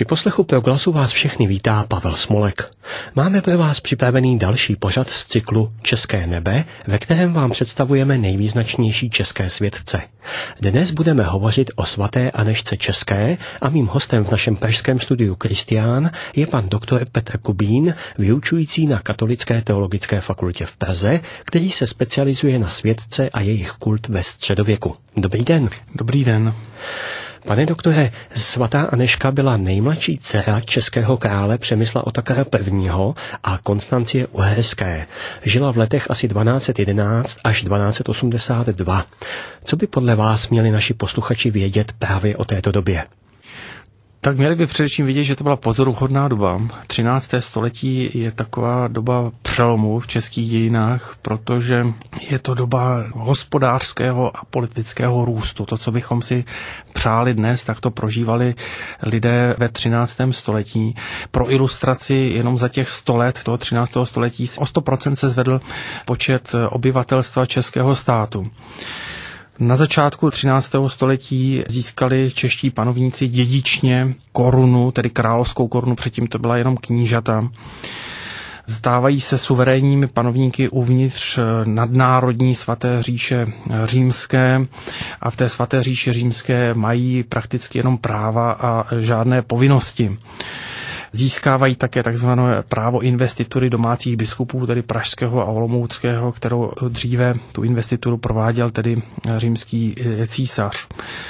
Při poslechu Proglasu vás všechny vítá Pavel Smolek. Máme pro vás připravený další pořad z cyklu České nebe, ve kterém vám představujeme nejvýznačnější české světce. Dnes budeme hovořit o svaté Anežce České a mým hostem v našem pražském studiu Kristián je pan doktor Petr Kubín, vyučující na Katolické teologické fakultě v Praze, který se specializuje na světce a jejich kult ve středověku. Dobrý den. Dobrý den. Pane doktore, svatá Anežka byla nejmladší dcera českého krále Přemysla Otakara I. a Konstancie Uherské. Žila v letech asi 1211 až 1282. Co by podle vás měli naši posluchači vědět právě o této době? Tak měli by především vidět, že to byla pozoruhodná doba. 13. století je taková doba přelomu v českých dějinách, protože je to doba hospodářského a politického růstu. To, co bychom si přáli dnes, tak to prožívali lidé ve 13. století. Pro ilustraci jenom za těch 100 let toho 13. století o 100% se zvedl počet obyvatelstva českého státu. Na začátku 13. století získali čeští panovníci dědičně korunu, tedy královskou korunu, předtím to byla jenom knížata. Stávají se suverénními panovníky uvnitř nadnárodní svaté říše římské a v té svaté říši římské mají prakticky jenom práva a žádné povinnosti. Získávají také takzvané právo investitury domácích biskupů, tedy pražského a olomouckého, kterou dříve tu investituru prováděl tedy římský císař.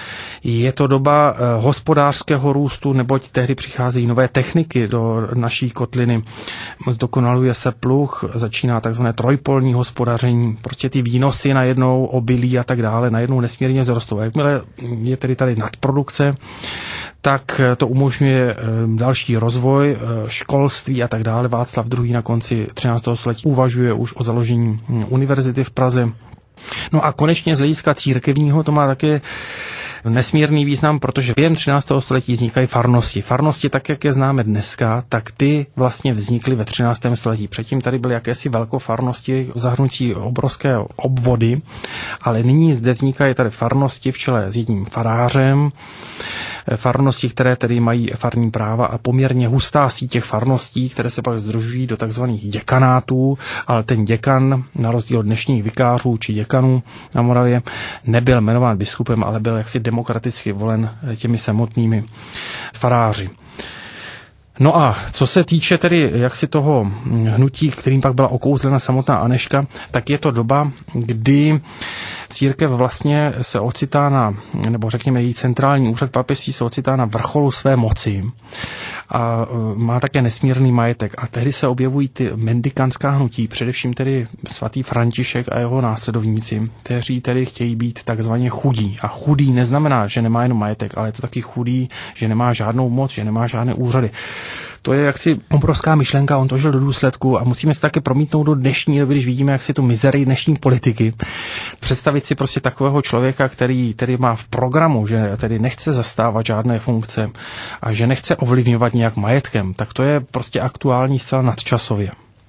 Je to doba hospodářského růstu, neboť tehdy přicházejí nové techniky do naší kotliny. Zdokonaluje se pluh, začíná takzvané trojpolní hospodaření. Prostě ty výnosy najednou, obilí a tak dále, najednou nesmírně vzrostou. Jakmile je tedy tady nadprodukce, tak to umožňuje další rozvoj, školství a tak dále. Václav II. Na konci 13. století uvažuje už o založení univerzity v Praze. No a konečně z hlediska církevního to má také nesmírný význam, protože během 13. století vznikají farnosti. Farnosti, tak jak je známe dneska, tak ty vlastně vznikly ve 13. století. Předtím tady byly jakési velkofarnosti zahrnující obrovské obvody, ale nyní zde vznikají tady farnosti v čele s jedním farářem, farnosti, které tedy mají farní práva a poměrně hustá síť těch farností, které se pak sdružují do takzvaných děkanátů, ale ten děkan, na rozdíl od dnešních vikářů či děkanů na Moravě, nebyl jmenován biskupem, ale byl jaksi demokraticky volen těmi samotnými faráři. No a co se týče tedy jaksi toho hnutí, kterým pak byla okouzlena samotná Anežka, tak je to doba, kdy církev vlastně se ocitá nebo řekněme její centrální úřad papežství se ocitá na vrcholu své moci a má také nesmírný majetek. A tehdy se objevují ty mendikantská hnutí, především tedy svatý František a jeho následovníci, kteří tedy chtějí být takzvaně chudí. A chudý neznamená, že nemá jenom majetek, ale je to taky chudý, že nemá žádnou moc, že nemá žádné úřady. To je jaksi obrovská myšlenka, on to žil do důsledku a musíme se také promítnout do dnešní doby, když vidíme, jak si tu mizerii dnešní politiky. Představit si prostě takového člověka, který má v programu, že tedy nechce zastávat žádné funkce a že nechce ovlivňovat nějak majetkem, tak to je prostě aktuální zcela nadčasově.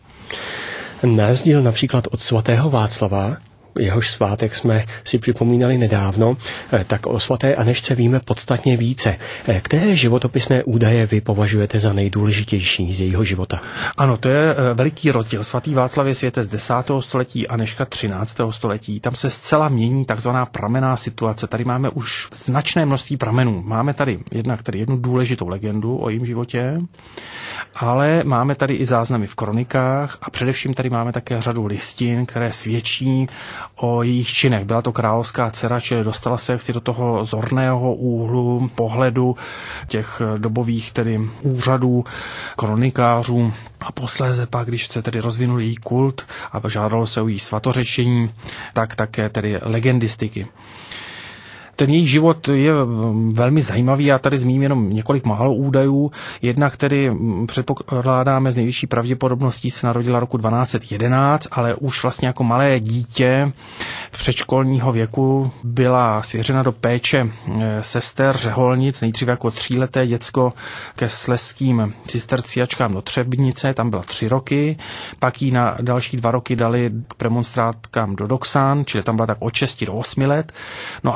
Na rozdíl například od svatého Václava, jehož svátek jsme si připomínali nedávno, tak o svaté Anežce víme podstatně více. Které životopisné údaje vy považujete za nejdůležitější z jejího života? Ano, to je veliký rozdíl. Svatý Václav je světec 10. století, Anežka 13. století. Tam se zcela mění takzvaná pramenná situace. Tady máme už značné množství pramenů. Máme tady jednu důležitou legendu o jejím životě, ale máme tady i záznamy v kronikách a především tady máme také řadu listin, které svědčí o jejich činech. Byla to královská dcera, čili dostala se jaksi do toho zorného úhlu pohledu těch dobových tedy úřadů, kronikářů a posléze pak, když se tedy rozvinul její kult a žádalo se o její svatořečení, tak také tedy legendistiky. Ten její život je velmi zajímavý, já tady zmíním jenom několik málo údajů. Jedna, který předpokládáme z nejvyšší pravděpodobností, se narodila roku 1211, ale už vlastně jako malé dítě předškolního věku byla svěřena do péče sester řeholnic, nejdříve jako 3leté děcko ke slezským cisterciačkám do Třebnice, tam byla 3 roky, pak jí na další 2 roky dali k premonstrátkám do Doxán, čili tam byla tak od 6 do 8 let, no a pak jí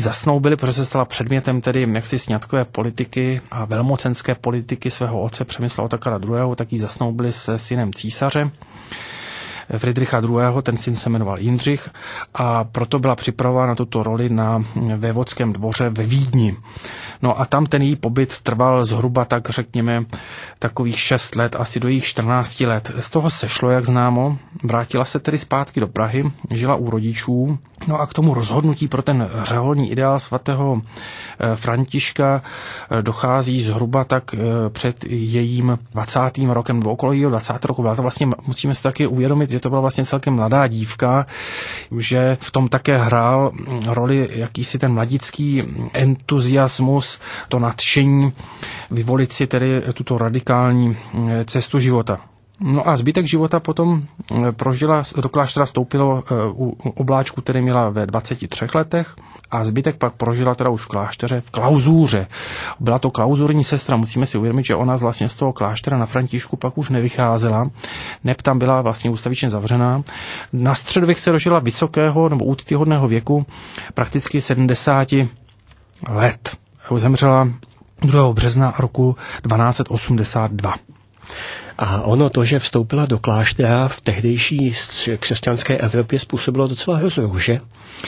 zasnoubili, protože se stala předmětem tedy jaksi sňatkové politiky a velmocenské politiky svého otce Přemysla Otakara II., tak ji zasnoubili se synem císaře Fridricha II., ten syn se jmenoval Jindřich a proto byla připravována tuto roli na vévodském dvoře ve Vídni. No a tam ten její pobyt trval zhruba tak řekněme takových 6 let, asi do jejich 14 let. Z toho sešlo, jak známo, vrátila se tedy zpátky do Prahy, žila u rodičů, no a k tomu rozhodnutí pro ten řeholní ideál svatého Františka dochází zhruba tak před jejím 20. rokem, nebo okolo jejího 20. roku. Byla to vlastně, musíme si taky uvědomit, že to byla vlastně celkem mladá dívka, že v tom také hrál roli jakýsi ten mladický entuziasmus, to nadšení vyvolit si tedy tuto radikální cestu života. No a zbytek života potom prožila, do kláštera vstoupilo u obláčku, který měla ve 23 letech a zbytek pak prožila teda už v klášteře v klauzuře. Byla to klauzurní sestra, musíme si uvědomit, že ona vlastně z toho kláštera na Františku pak už nevycházela, neb tam byla vlastně ústavičně zavřená. Na středověk se dožila vysokého nebo úctyhodného věku, prakticky 70 let. Zemřela 2. března roku 1282. A ono to, že vstoupila do kláštera v tehdejší křesťanské Evropě, způsobilo docela hroznou, že?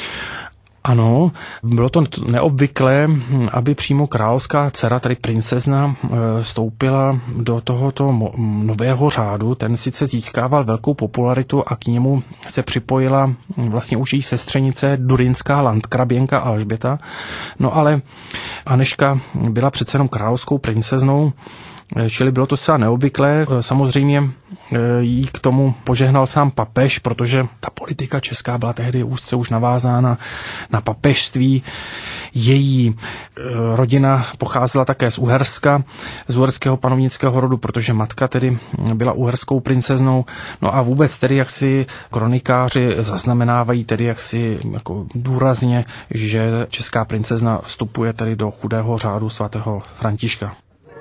Ano, bylo to neobvyklé, aby přímo královská dcera, tedy princezna, vstoupila do tohoto nového řádu. Ten sice získával velkou popularitu a k němu se připojila vlastně už její sestřenice durinská landkraběnka Alžběta. No ale Anežka byla přece jenom královskou princeznou, čili bylo to zcela neobvyklé. Samozřejmě jí k tomu požehnal sám papež, protože ta politika česká byla tehdy úzce už navázána na papežství. Její rodina pocházela také z Uherska, z uherského panovnického rodu, protože matka tedy byla uherskou princeznou. No a vůbec tedy jaksi kronikáři zaznamenávají tedy jaksi jako důrazně, že česká princezna vstupuje tedy do chudého řádu svatého Františka.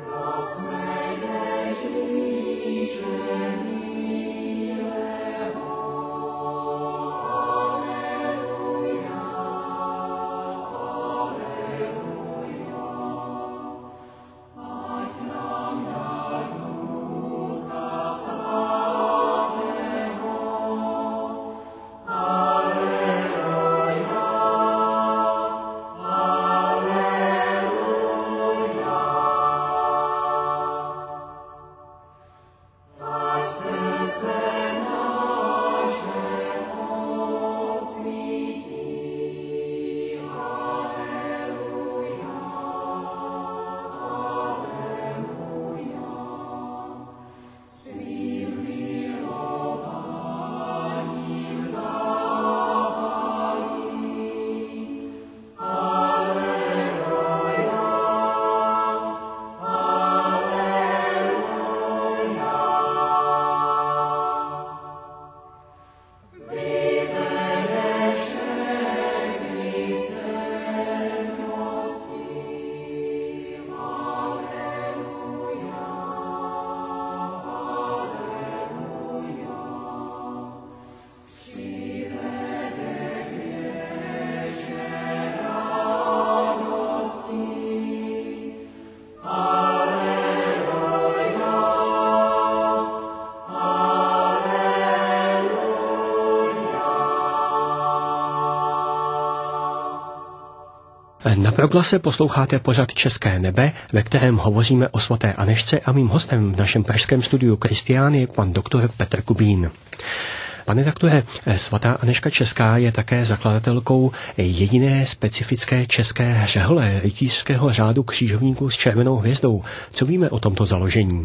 Na Proglase posloucháte pořad České nebe, ve kterém hovoříme o svaté Anežce a mým hostem v našem pražském studiu Kristián je pan doktor Petr Kubín. Pane doktore, svatá Anežka Česká je také zakladatelkou jediné specifické české řehole rytířského řádu křižovníků s červenou hvězdou. Co víme o tomto založení?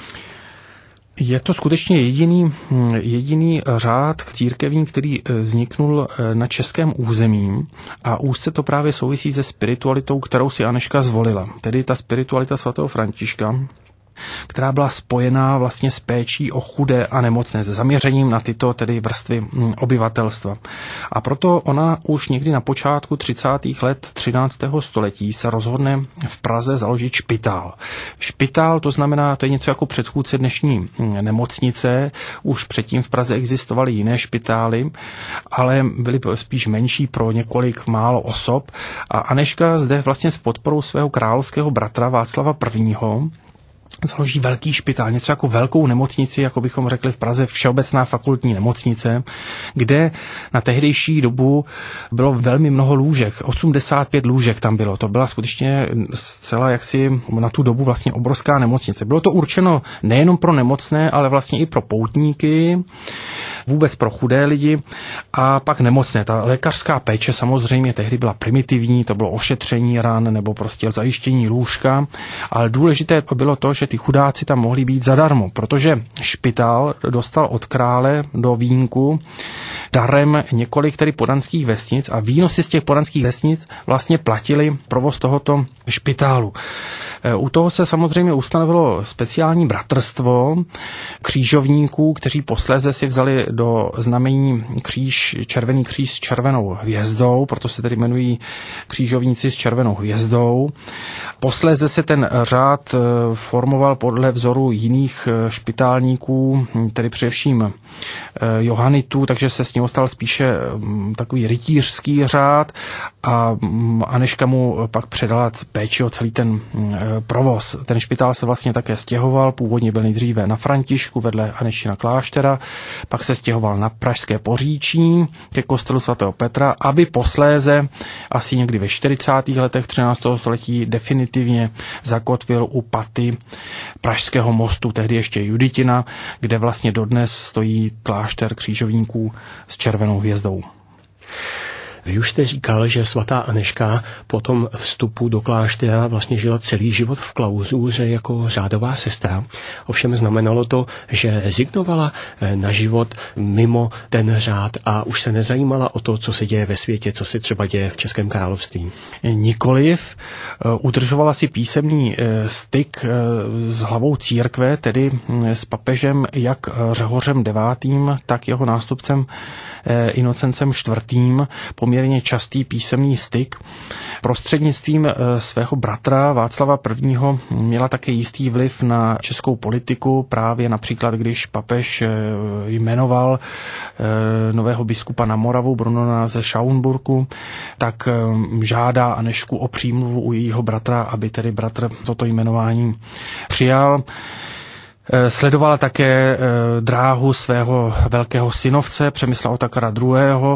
Je to skutečně jediný řád církevní, který vzniknul na českém území a úzce to právě souvisí se spiritualitou, kterou si Anežka zvolila. Tedy ta spiritualita svatého Františka, která byla spojená vlastně s péčí o chudé a nemocné, s zaměřením na tyto tedy vrstvy obyvatelstva. A proto ona už někdy na počátku 30. let 13. století se rozhodne v Praze založit špitál. Špitál, to znamená, to je něco jako předchůdce dnešní nemocnice. Už předtím v Praze existovaly jiné špitály, ale byly spíš menší pro několik málo osob. A Anežka zde vlastně s podporou svého královského bratra Václava I. Založí velký špitál, něco jako velkou nemocnici, jako bychom řekli v Praze Všeobecná fakultní nemocnice, kde na tehdejší dobu bylo velmi mnoho lůžek, 85 lůžek tam bylo. To byla skutečně zcela jaksi na tu dobu vlastně obrovská nemocnice. Bylo to určeno nejenom pro nemocné, ale vlastně i pro poutníky, vůbec pro chudé lidi a pak nemocné. Ta lékařská péče samozřejmě tehdy byla primitivní, to bylo ošetření ran nebo prostě zajištění lůžka, ale důležité bylo to, že ty chudáci tam mohli být zadarmo, protože špitál dostal od krále do vínku darem několik tedy podanských vesnic a výnosy z těch podanských vesnic vlastně platili provoz tohoto špitálu. U toho se samozřejmě ustanovilo speciální bratrstvo křížovníků, kteří posléze si vzali do znamení červený kříž s červenou hvězdou, proto se tedy jmenují křížovníci s červenou hvězdou. Posléze se ten řád formoval podle vzoru jiných špitálníků, tedy především johanitů, takže se s něho stal spíše takový rytířský řád a Anežka mu pak předala péči o celý ten provoz. Ten špitál se vlastně také stěhoval, původně byl nejdříve na Františku vedle Aneščina kláštera, pak se stěhoval na Pražské Poříčí ke kostelu svatého Petra, aby posléze asi někdy ve 40. letech 13. století definitivně zakotvil u paty Pražského mostu, tehdy ještě Juditina, kde vlastně dodnes stojí klášter křížovníků s červenou hvězdou. Vy už jste říkal, že svatá Anežka po tom vstupu do kláštera vlastně žila celý život v klauzuře jako řádová sestra. Ovšem znamenalo to, že rezignovala na život mimo ten řád a už se nezajímala o to, co se děje ve světě, co se třeba děje v Českém království. Nikoliv. Udržovala si písemný styk s hlavou církve, tedy s papežem jak Řehořem IX., tak jeho nástupcem Inocencem IV., poměrně častý písemný styk. Prostřednictvím svého bratra Václava I. Měla také jistý vliv na českou politiku, právě například, když papež jmenoval nového biskupa na Moravu, Brunona ze Schaumburku, tak žádá Anežku o přímluvu u jejího bratra, aby tedy bratr toto jmenování přijal. Sledovala také dráhu svého velkého synovce Přemysla Otakara II.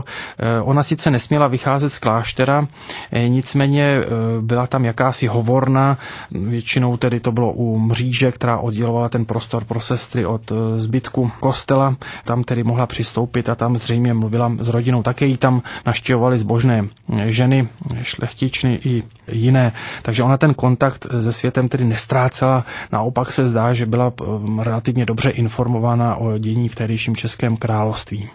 Ona sice nesměla vycházet z kláštera, nicméně byla tam jakási hovorna, většinou tedy to bylo u mříže, která oddělovala ten prostor pro sestry od zbytku kostela. Tam tedy mohla přistoupit a tam zřejmě mluvila s rodinou. Také jí tam navštěvovaly zbožné ženy, šlechtičny i jiné. Takže ona ten kontakt se světem tedy nestrácela, naopak se zdá, že byla relativně dobře informována o dění v tehdejším Českém království.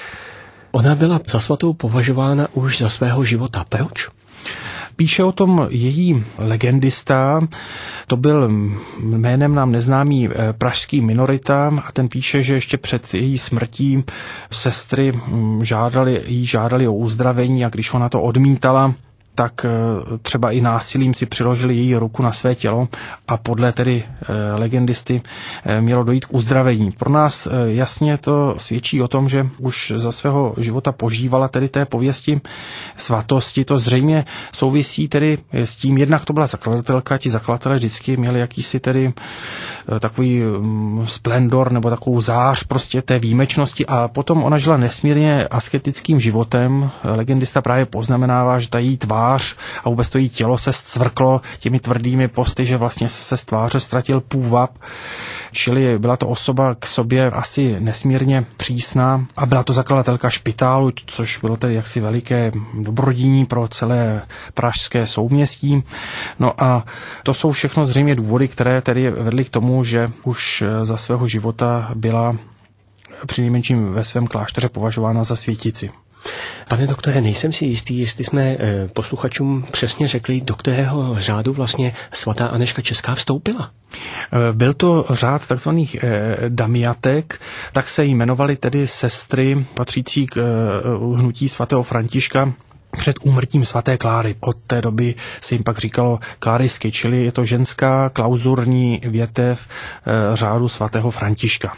Ona byla za svatou považována už za svého života. Proč? Píše o tom její legendista, to byl jménem nám neznámý pražský minorita a ten píše, že ještě před její smrtí sestry žádali o uzdravení a když ona to odmítala, tak třeba i násilím si přiložili její ruku na své tělo a podle tedy legendisty mělo dojít k uzdravení. Pro nás jasně to svědčí o tom, že už za svého života požívala tedy té pověsti svatosti. To zřejmě souvisí tedy s tím, jednak to byla zakladatelka, ti zakladatelé vždycky měli jakýsi tedy takový splendor nebo takovou zář prostě té výjimečnosti a potom ona žila nesmírně asketickým životem. Legendista právě poznamenává, že ta její tvář a vůbec to jí tělo se zcvrklo těmi tvrdými posty, že vlastně se z tváře ztratil půvab. Čili byla to osoba k sobě asi nesmírně přísná a byla to zakladatelka špitálu, což bylo tedy jaksi veliké dobrodiní pro celé pražské souměstí. No a to jsou všechno zřejmě důvody, které tedy vedly k tomu, že už za svého života byla přinejmenším ve svém klášteře považována za světici. Pane doktore, nejsem si jistý, jestli jsme posluchačům přesně řekli, do kterého řádu vlastně svatá Anežka Česká vstoupila. Byl to řád takzvaných damiatek, tak se jmenovaly tedy sestry patřící k hnutí svatého Františka před úmrtím svaté Kláry. Od té doby se jim pak říkalo Klárisky, čili je to ženská klauzurní větev řádu svatého Františka.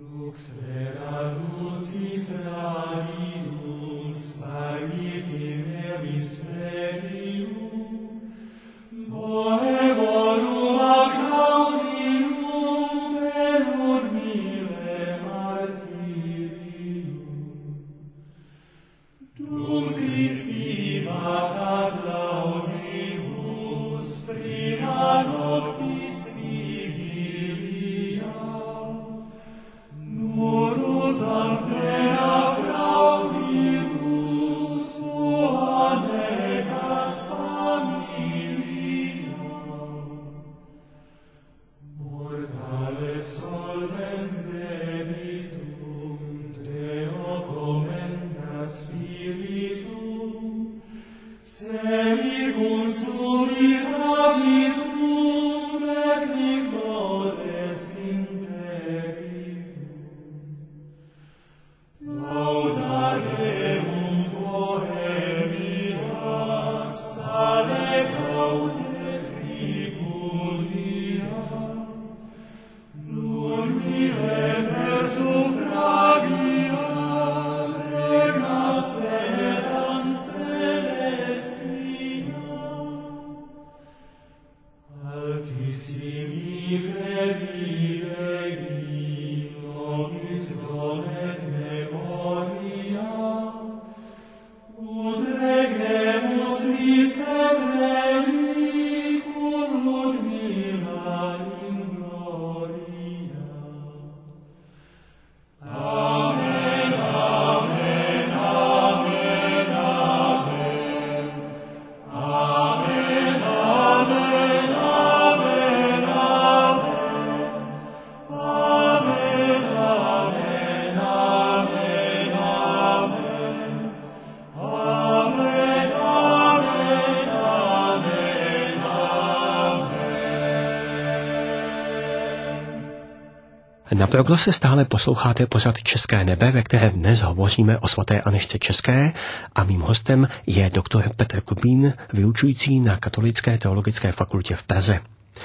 Na Proglose stále posloucháte pořad České nebe, ve kterém dnes hovoříme o svaté Anežce České a mým hostem je doktor Petr Kubín, vyučující na Katolické teologické fakultě v Praze.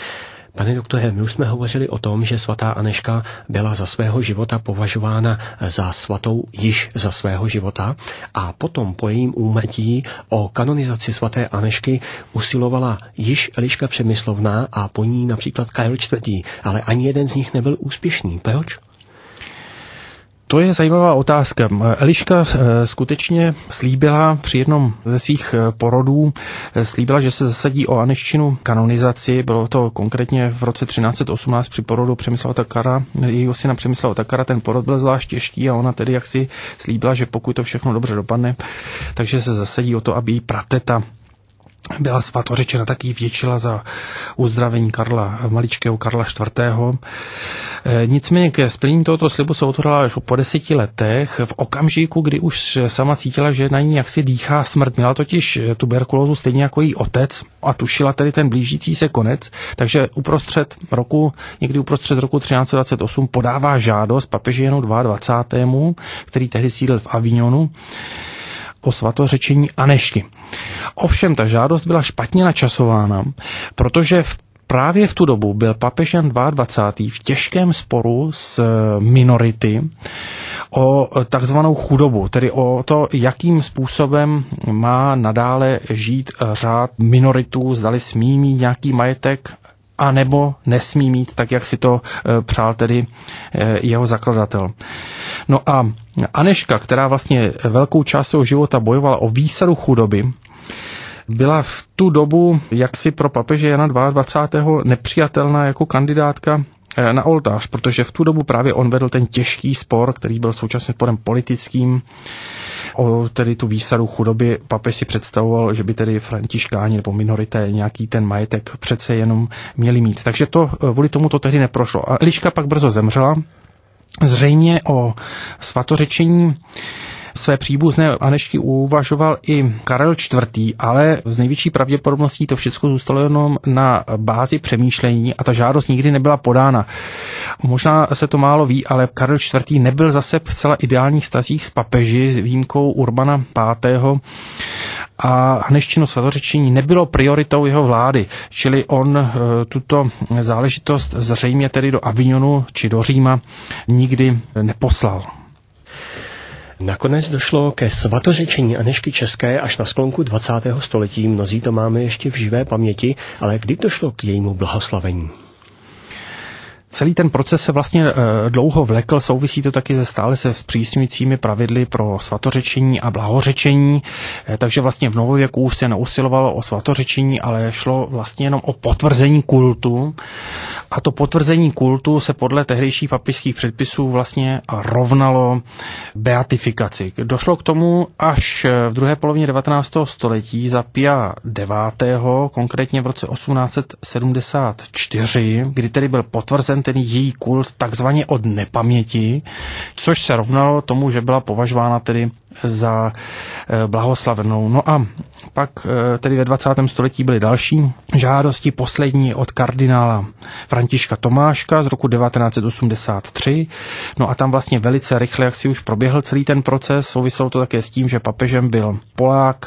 Pane doktore, my už jsme hovořili o tom, že svatá Anežka byla za svého života považována za svatou již za svého života a potom po jejím úmrtí o kanonizaci svaté Anežky usilovala již Eliška Přemyslovna a po ní například Karel IV., ale ani jeden z nich nebyl úspěšný. Proč? To je zajímavá otázka. Eliška skutečně slíbila při jednom ze svých porodů, slíbila, že se zasadí o Anežčinu kanonizaci. Bylo to konkrétně v roce 1318 při porodu Přemysla Otakara, jejího syna Přemysla Otakara. Ten porod byl zvlášť těžký a ona tedy jaksi slíbila, že pokud to všechno dobře dopadne, takže se zasadí o to, aby jí prateta byla svatořečena, tak ji vděčila za uzdravení maličkého Karla IV. Nicméně ke splnění tohoto slibu se otevřela až po 10 letech, v okamžiku, kdy už sama cítila, že na ní jaksi dýchá smrt. Měla totiž tuberkulózu stejně jako její otec a tušila tedy ten blížící se konec, takže někdy uprostřed roku 1328 podává žádost papeži Janu 22., který tehdy sídlil v Avignonu, o svatořečení Anežky. Ovšem, ta žádost byla špatně načasována, protože právě v tu dobu byl papež Jan 22. v těžkém sporu s minority o takzvanou chudobu, tedy o to, jakým způsobem má nadále žít řád minoritů, zdali smí mít nějaký majetek, a nebo nesmí mít, tak jak si to přál tedy jeho zakladatel. No a Anežka, která vlastně velkou část svého života bojovala o výsadu chudoby, byla v tu dobu jaksi pro papeže Jana 22. nepřijatelná jako kandidátka na oltář, protože v tu dobu právě on vedl ten těžký spor, který byl současně sporem politickým, o tedy tu výsadu chudoby. Papež si představoval, že by tedy františkáni nebo minorité nějaký ten majetek přece jenom měli mít. Takže kvůli tomu to tehdy neprošlo. A Eliška pak brzo zemřela. Zřejmě o svatořečení své příbuzné Anežky uvažoval i Karel IV., ale z největší pravděpodobností to všechno zůstalo jenom na bázi přemýšlení a ta žádost nikdy nebyla podána. Možná se to málo ví, ale Karel IV. Nebyl zase v celá ideálních vztazích s papeži s výjimkou Urbana V. A Anežčino svatořečení nebylo prioritou jeho vlády, čili on tuto záležitost zřejmě tedy do Avignonu či do Říma nikdy neposlal. Nakonec došlo ke svatořečení Anežky České až na sklonku 20. století. Mnozí to máme ještě v živé paměti, ale kdy došlo k jejímu blahoslavení? Celý ten proces se vlastně dlouho vlekl, souvisí to taky stále se zpřísňujícími pravidly pro svatořečení a blahořečení, takže vlastně v novověku už se neusilovalo o svatořečení, ale šlo vlastně jenom o potvrzení kultu. A to potvrzení kultu se podle tehdejších papežských předpisů vlastně rovnalo beatifikaci. Došlo k tomu až v druhé polovině 19. století za Pia IX., konkrétně v roce 1874, kdy tedy byl potvrzen ten její kult takzvaně od nepaměti, což se rovnalo tomu, že byla považována tedy za blahoslavenou. No a pak tedy ve 20. století byly další žádosti, poslední od kardinála Františka Tomáška z roku 1983. No a tam vlastně velice rychle, jak si už proběhl celý ten proces, souviselo to také s tím, že papežem byl Polák,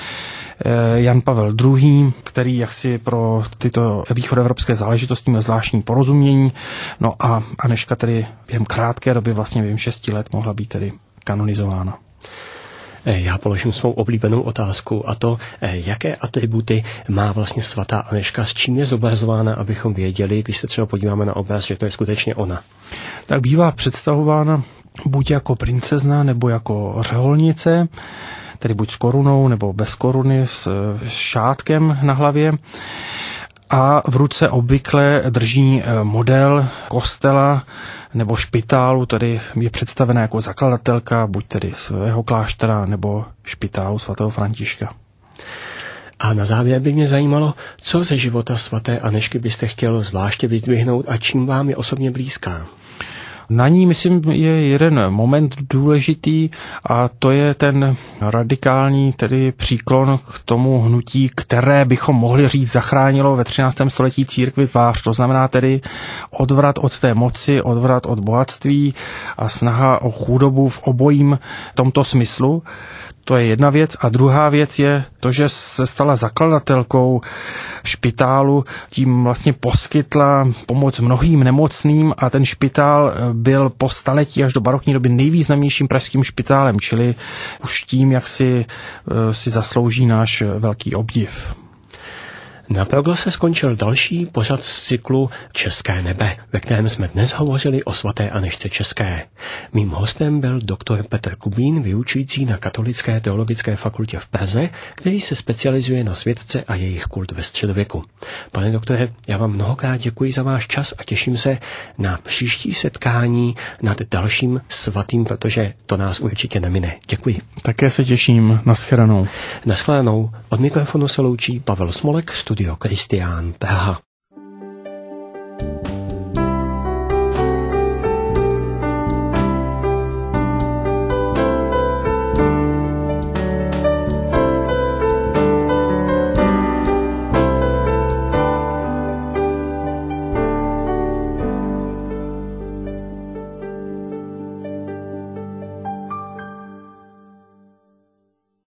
Jan Pavel II., který jaksi pro tyto východoevropské záležitosti měl zvláštní porozumění. No a Anežka tedy během krátké doby, vlastně během 6 let, mohla být tedy kanonizována. Já položím svou oblíbenou otázku a to, jaké atributy má vlastně svatá Anežka, s čím je zobrazována, abychom věděli, když se třeba podíváme na obraz, že to je skutečně ona. Tak bývá představována buď jako princezna nebo jako řeholnice, tedy buď s korunou nebo bez koruny, s šátkem na hlavě. A v ruce obvykle drží model kostela nebo špitálu, tedy je představená jako zakladatelka, buď tedy svého kláštera nebo špitálu svatého Františka. A na závěr by mě zajímalo, co ze života svaté Anežky byste chtěl zvláště vyzdvihnout a čím vám je osobně blízká? Na ní, myslím, je jeden moment důležitý a to je ten radikální tedy příklon k tomu hnutí, které bychom mohli říct zachránilo ve 13. století církvi tvář. To znamená tedy odvrat od té moci, odvrat od bohatství a snaha o chudobu v obojím tomto smyslu. To je jedna věc. A druhá věc je to, že se stala zakladatelkou špitálu, tím vlastně poskytla pomoc mnohým nemocným a ten špitál byl po staletí až do barokní doby nejvýznamnějším pražským špitálem, čili už tím, jak si zaslouží náš velký obdiv. Na Proglose skončil další pořad z cyklu České nebe, ve kterém jsme dnes hovořili o svaté Anežce České. Mým hostem byl doktor Petr Kubín, vyučující na Katolické teologické fakultě v Praze, který se specializuje na světce a jejich kult ve středověku. Pane doktore, já vám mnohokrát děkuji za váš čas a těším se na příští setkání nad dalším svatým, protože to nás určitě nemine. Děkuji. Také se těším. Naschledanou. Naschledanou. Od mikrofonu se loučí Pavel Smolek, Studio Kristián, Praha.